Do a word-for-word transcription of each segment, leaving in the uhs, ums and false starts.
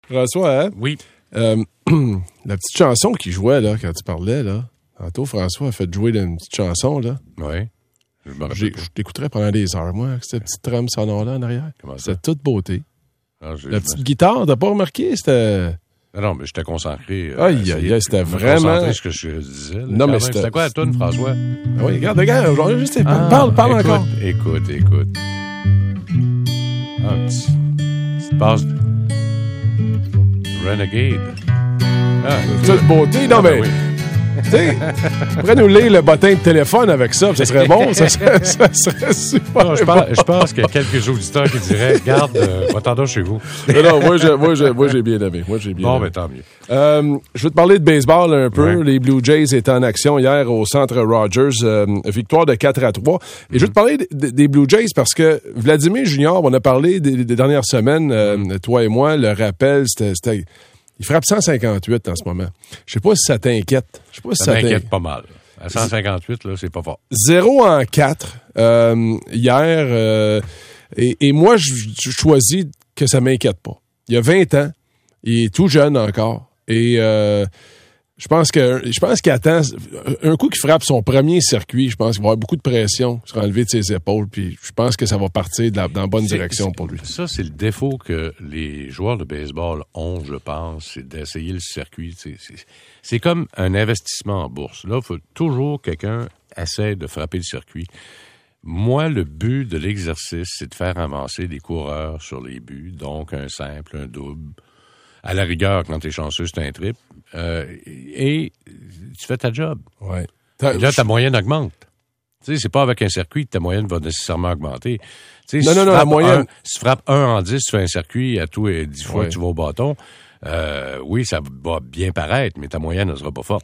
François, hein? Oui. Euh, la petite chanson qui jouait, là, quand tu parlais, là. Tantôt, François a fait jouer une petite chanson, là. Oui. Je me J'ai, je t'écouterais pendant des heures, moi, avec cette petite trame sonore-là en arrière. Comment ça? C'était toute beauté. Ah, j'ai, la je petite me... guitare, t'as pas remarqué? C'était... Non, non, mais j'étais concentré. Euh, aïe, aïe, aïe, c'était vraiment... concentré sur ce que je disais. Là, non, mais même. c'était... C'était quoi la toune, François? Ah oui, regarde, regarde, genre, juste... Ah, parle, parle écoute, encore. Écoute, écoute. Ah, petit... petite passe... Renegade. Ah, toute beauté, non, ah, mais... ben oui. Tu sais, pourrais nous lire le bottin de téléphone avec ça, ça serait bon, ça serait, ça serait super non, je, bon. pense, je pense qu'il y a quelques auditeurs qui diraient « Garde, euh, va-t'en chez vous. » Non, non, moi, j'ai, moi, j'ai, moi, j'ai bien aimé. Moi, j'ai bien Bon, aimé. ben tant mieux. Euh, je veux te parler de baseball un peu. Ouais. Les Blue Jays étaient en action hier au Centre Rogers. Euh, victoire de quatre à trois. Et mm. je veux te parler de, de, des Blue Jays parce que Vladimir Junior, on a parlé des, des dernières semaines, euh, mm. toi et moi, le rappel, c'était... c'était il frappe cent cinquante-huit en ce moment. Je sais pas si ça t'inquiète. Je sais pas si ça, ça m'inquiète pas mal. À cent cinquante-huit, là, c'est pas fort. zéro en quatre euh, hier. Euh, et, et moi, je, je choisis que ça m'inquiète pas. Il a vingt ans. Il est tout jeune encore. Et euh, je pense que je pense qu'il attend un coup qu'il frappe son premier circuit. Je pense qu'il va avoir beaucoup de pression, se enlever de ses épaules. Puis je pense que ça va partir de la, dans la bonne c'est, direction c'est, pour lui. Ça, c'est le défaut que les joueurs de baseball ont, je pense, c'est d'essayer le circuit. C'est, c'est, c'est comme un investissement en bourse. Là, il faut toujours que quelqu'un essaie de frapper le circuit. Moi, le but de l'exercice, c'est de faire avancer les coureurs sur les buts. Donc, un simple, un double. À la rigueur, quand t'es chanceux, c'est un triple. Euh, et tu fais ta job. Ouais. Et là, ta moyenne augmente. Tu sais, c'est pas avec un circuit que ta moyenne va nécessairement augmenter. Tu sais, non, si non, non, la moyenne... Un, si tu frappes un en dix, tu fais un circuit à tous et dix fois ouais. que tu vas au bâton, euh, oui, ça va bien paraître, mais ta moyenne ne sera pas forte.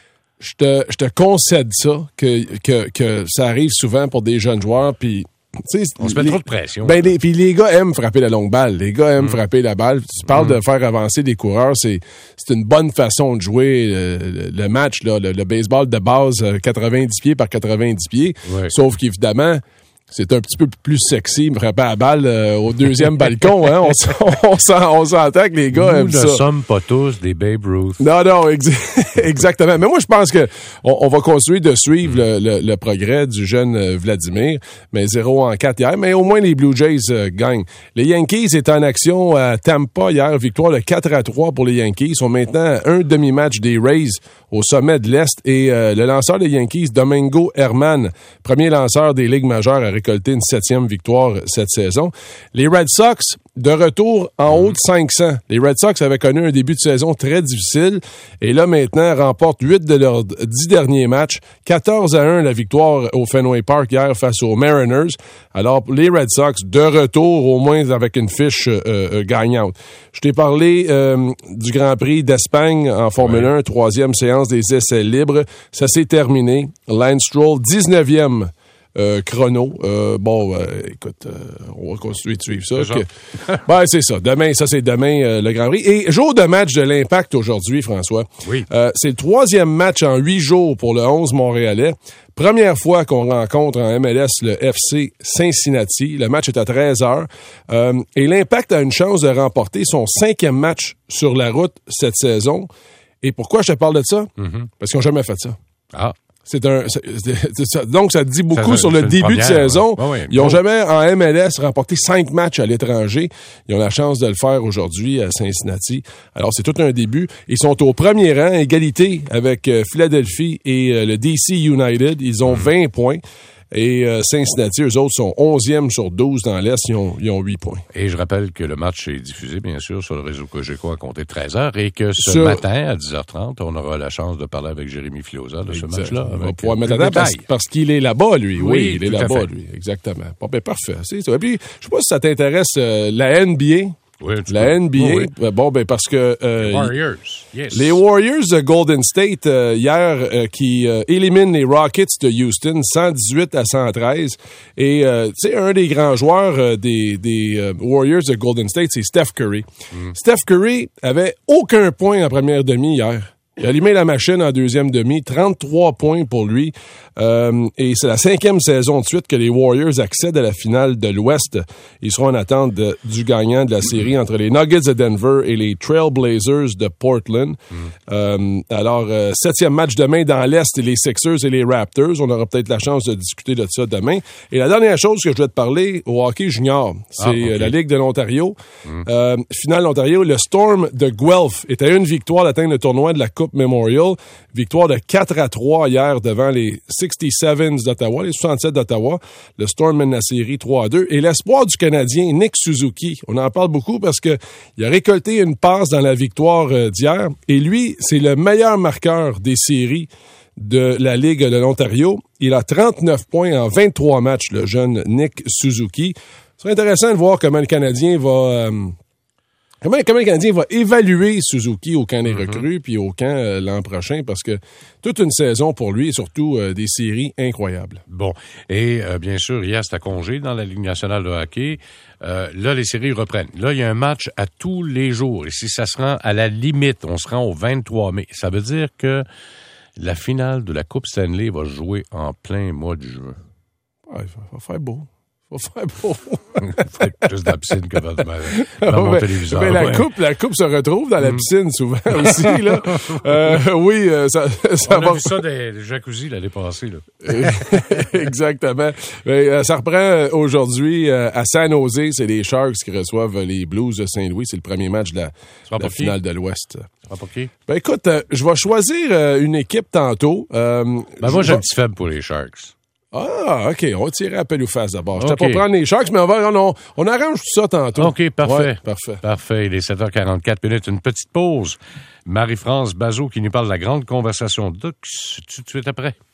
Je te, je te concède ça, que, que, que ça arrive souvent pour des jeunes joueurs, puis... On se met les, trop de pression. Ben les, puis les gars aiment frapper la longue balle. Les gars aiment mmh. frapper la balle. Tu parles mmh. de faire avancer des coureurs, c'est, c'est une bonne façon de jouer le, le match, là, le, le baseball de base, quatre-vingt-dix pieds par quatre-vingt-dix pieds. Ouais. Sauf qu'évidemment, c'est un petit peu plus sexy, frapper la balle euh, au deuxième balcon. Hein? On, on, on, on s'entend que les gars Nous aiment ça. Nous ne sommes pas tous des Babe Ruth. Non, non, ex- exactement. Mais moi, je pense que on, on va continuer de suivre le, le, le progrès du jeune euh, Vladimir. Mais zéro en quatre hier. Mais au moins, les Blue Jays euh, gagnent. Les Yankees étaient en action à Tampa hier. Victoire de quatre à trois pour les Yankees. Ils sont maintenant à un demi-match des Rays au sommet de l'Est. Et euh, le lanceur des Yankees, Domingo Herman, premier lanceur des Ligues majeures, a récolté une septième victoire cette saison. Les Red Sox, de retour en haut de cinq cents. Les Red Sox avaient connu un début de saison très difficile et là, maintenant, remportent huit de leurs dix derniers matchs. quatorze à un la victoire au Fenway Park hier face aux Mariners. Alors, les Red Sox, de retour, au moins avec une fiche euh, euh, gagnante. Je t'ai parlé euh, du Grand Prix d'Espagne en Formule ouais. un, troisième séance des essais libres. Ça s'est terminé. Lance Stroll, dix-neuvième Euh, chrono. Euh, bon, euh, écoute, euh, on va continuer de suivre ça. C'est, que... ben, c'est ça. Demain, ça c'est demain euh, le Grand Prix. Et jour de match de l'Impact aujourd'hui, François. Oui. Euh, c'est le troisième match en huit jours pour le onze Montréalais. Première fois qu'on rencontre en M L S le F C Cincinnati. Le match est à treize heures. Euh, et l'Impact a une chance de remporter son cinquième match sur la route cette saison. Et pourquoi je te parle de ça? Mm-hmm. Parce qu'ils n'ont jamais fait ça. Ah. C'est un, c'est, c'est ça. Donc, ça dit beaucoup ça, sur le début première, de saison. ouais. Ouais, ouais. Ils n'ont jamais, en M L S, remporté cinq matchs à l'étranger. Ils ont la chance de le faire aujourd'hui à Cincinnati. Alors, c'est tout un début. Ils sont au premier rang, égalité avec euh, Philadelphie et euh, le D C United. Ils ont vingt points. Et euh, Cincinnati, eux autres, sont onzième sur douze dans l'Est. Ils ont, ils ont huit points. Et je rappelle que le match est diffusé, bien sûr, sur le réseau Cogeco à compter treize heures et que ce sur... matin, à dix heures trente, on aura la chance de parler avec Jérémy Filosa de exact. ce match-là. On va pouvoir mettre à parce, parce qu'il est là-bas, lui. Oui, oui il est là-bas, lui. Exactement. Bon, ben, parfait. C'est ça. Et puis, je sais pas si ça t'intéresse, euh, la N B A. Oui, la peux. N B A, oui, oui. bon, ben parce que... Euh, les Warriors, yes. Les Warriors de Golden State, euh, hier, euh, qui euh, éliminent les Rockets de Houston, cent dix-huit à cent treize. Et, euh, tu sais, un des grands joueurs euh, des, des euh, Warriors de Golden State, c'est Steph Curry. Mm. Steph Curry avait aucun point en première demi hier. Il a allumé la machine en deuxième demi, trente-trois points pour lui. Euh, et c'est la cinquième saison de suite que les Warriors accèdent à la finale de l'Ouest. Ils seront en attente de, du gagnant de la série entre les Nuggets de Denver et les Trailblazers de Portland. Mm. Euh, alors, euh, septième match demain dans l'Est, les Sixers et les Raptors. On aura peut-être la chance de discuter de ça demain. Et la dernière chose que je dois te parler au hockey junior, c'est ah, okay. la Ligue de l'Ontario. Mm. Euh, finale d'Ontario, le Storm de Guelph est à une victoire d'atteindre le tournoi de la Coupe Memorial. Victoire de quatre à trois hier devant les soixante-dix-sept d'Ottawa, les soixante-sept d'Ottawa. Le Storm mène la série trois à deux. Et l'espoir du Canadien, Nick Suzuki, on en parle beaucoup parce que il a récolté une passe dans la victoire d'hier. Et lui, c'est le meilleur marqueur des séries de la Ligue de l'Ontario. Il a trente-neuf points en vingt-trois matchs, le jeune Nick Suzuki. Ce serait intéressant de voir comment le Canadien va... Euh, Comment, comment le Canadien va évaluer Suzuki au camp des mm-hmm. recrues puis au camp euh, l'an prochain, parce que toute une saison pour lui et surtout euh, des séries incroyables. Bon. Et euh, bien sûr, hier, c'est à congé dans la Ligue nationale de hockey. Euh, là, les séries reprennent. Là, il y a un match à tous les jours. Et si ça se rend à la limite, on se rend au vingt-trois mai. Ça veut dire que la finale de la Coupe Stanley va se jouer en plein mois de juin. Ouais, il va faire beau. Il va faire beau. Il faut être plus dans la piscine que dans, dans, dans mon ben, téléviseur. Ben, la, ouais. coupe, la coupe se retrouve dans la piscine souvent aussi. Là. Euh, oui, euh, ça, ça On va... a vu ça des, des jacuzzi l'année passée. Là. Exactement. Ben, euh, ça reprend aujourd'hui euh, à San Jose. C'est les Sharks qui reçoivent les Blues de Saint-Louis. C'est le premier match de la, de la finale de l'Ouest. Ça pour qui? Ben écoute, euh, je vais choisir euh, une équipe tantôt. Euh, ben moi, j'ai un petit faible pour les Sharks. Ah, OK. On va tirer à pelle ou face d'abord. Je okay. J'étais pas prendre les Sharks, mais on, va, on, on arrange tout ça tantôt. OK, parfait. Ouais, parfait. Parfait. Il est sept heures quarante-quatre minutes. Une petite pause. Marie-France Bazot qui nous parle de la grande conversation de tout de suite après.